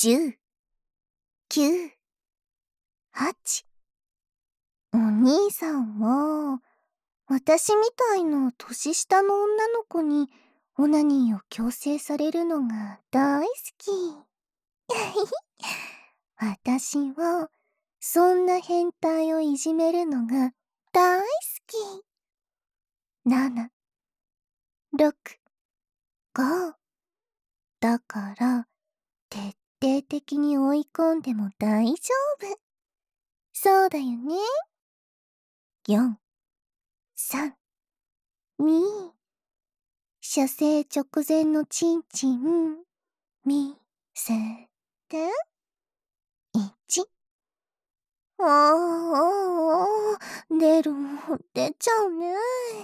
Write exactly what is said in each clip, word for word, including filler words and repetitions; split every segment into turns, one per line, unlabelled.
じゅう、きゅう、はち。お兄さんは、私みたいな年下の女の子にオナニーを強制されるのが大好き。私は、そんな変態をいじめるのが大好き。なな、ろく、ご。だから、徹底的に追い込んでも大丈夫。そうだよね。よん、さん、に。射精直前のチンチン、見せて。いち。あーあー、出る、出ちゃうね。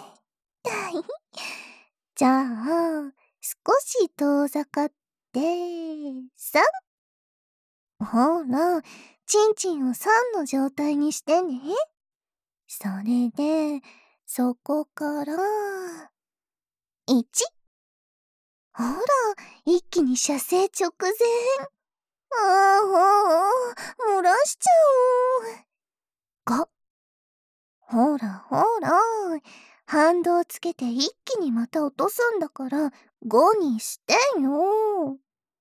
じゃあ、少し遠ざかって、さん。ほら、チンチンをさんの状態にしてね。それで、そこから、いち。ほら、一気に射精直前。ああ、漏らしちゃう。ご。ほらほら、反動つけて一気にまた落とすんだから、ごにしてよ。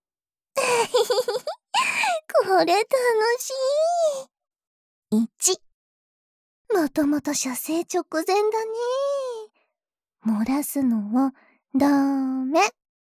これ楽しい。いち。もともと射精直前だね。漏らすのはダメ。